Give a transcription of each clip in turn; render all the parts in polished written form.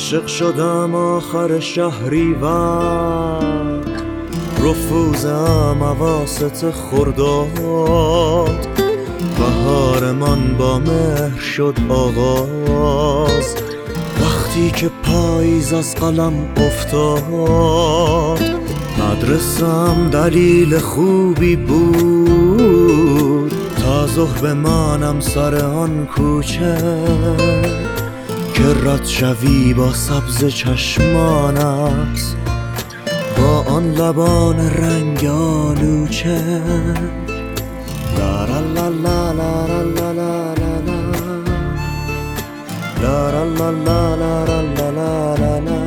عاشق شدم آخر شهریور، رفوزم اواسط خرداد، بهار من با مهر شد آغاز، وقتی که پاییز از قلم افتاد. مدرسم دلیل خوبی بود تا ظهر بمانم سر آن کوچه، که رد شوی با سبز چشمانت، با آن لبان رنگ آلوچه. لا لا لا لا لا لا لا لا لا لا لا لا لا لا لا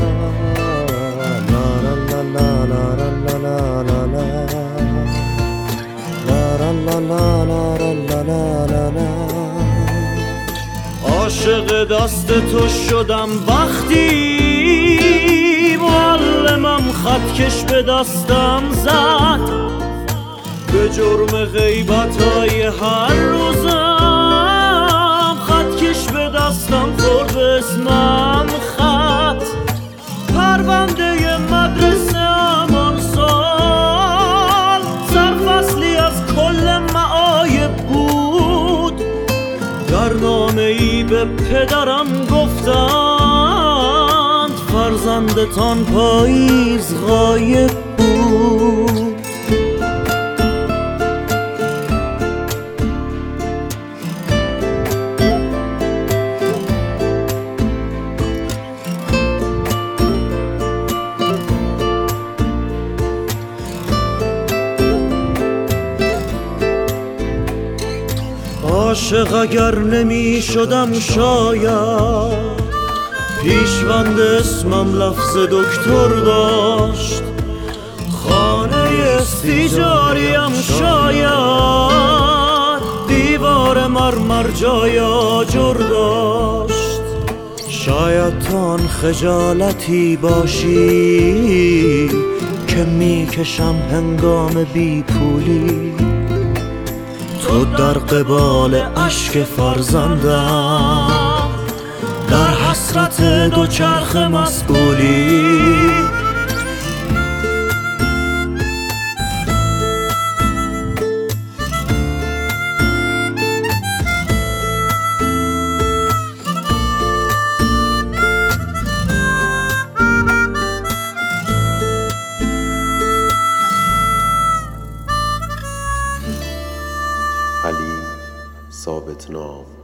عاشق دست تو شدم وقتی معلمم خطکش به دستم زد، به جرم غیبت‌های هر روزم خطکش به دستم خورد اسمم خط. پرونده مدرسه آن سال سرفصلی از کل معایب بود، در نامه‌ای به پدرم گفتند فرزندتان پاییز غایب بود. عاشق اگر نمی شدم شاید پیشوند اسمم لفظ دکتر داشت، خانه استیجاریم شاید دیوار مرمر جای آجر داشت. شاید تو آن خجالتی باشی که میکشم هنگام بی پولی، تو در قبال اشک فرزندم در حسرت دوچرخ مسئولی. علی ثابت نام.